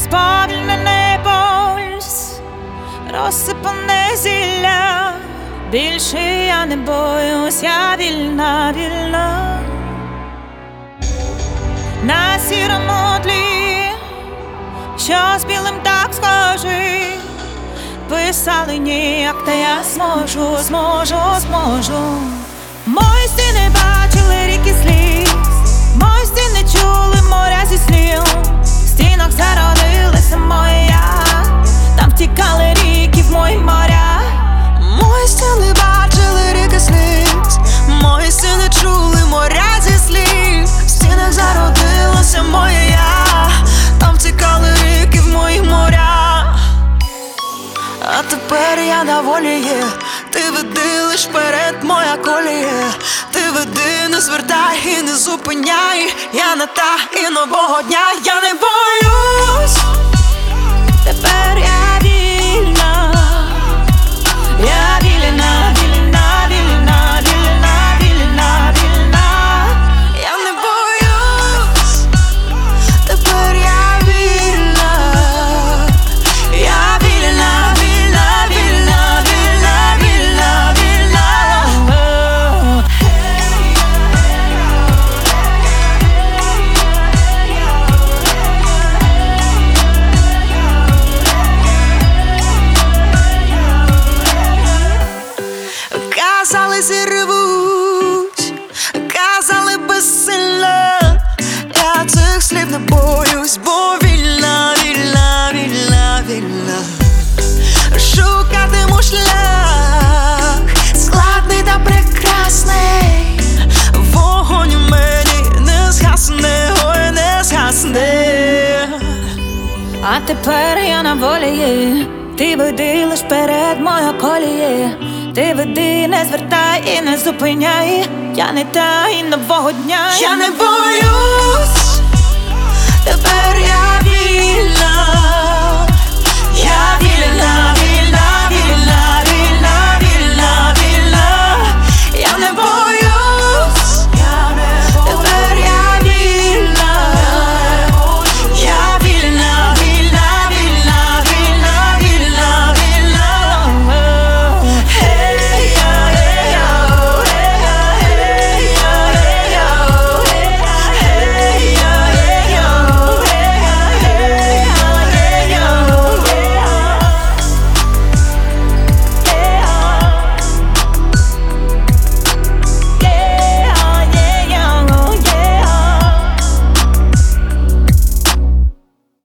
сповільнений пульс, розсипане зілля. Більше я не боюсь, я вільна, вільна. На сірому тлі, що з білим так схожий, писали ніяк, та я зможу, зможу, зможу. Мої стіни бачили ріки сліз, мої стіни чули моря зі слів. В стінах зародилася моя, там втікали ріки в мої моря. Мої стіни бачили ріки сліз, мої стіни чули моря зі слів. В стінах зародилася моя, там втікали ріки в мої моря. А тепер я на волі є, ти веди лиш вперед, моя колія. Ти веди, не звертай і не зупиняй. Я не та і нового дня, я не боюсь. Тепер я вільна, я вільна, вільна, вільна, вільна, вільна, вільна. Я не боюсь. Тепер я вільна. Я вільна, вільна, вільна, вільна, вільна, вільна. Казали, зірвуть, казали безсилля. Я цих слів не боюсь, бо вільна, вільна, вільна, вільна. Шукатиму шлях, складний та прекрасний. Вогонь у мені не згасне, ой, не згасне. А тепер я на волі є, ти веди лиш вперед, моя коліє. Ти веди, не звертай і не зупиняй. Я не та і нового дня, Я не боюсь. Тепер я вільна.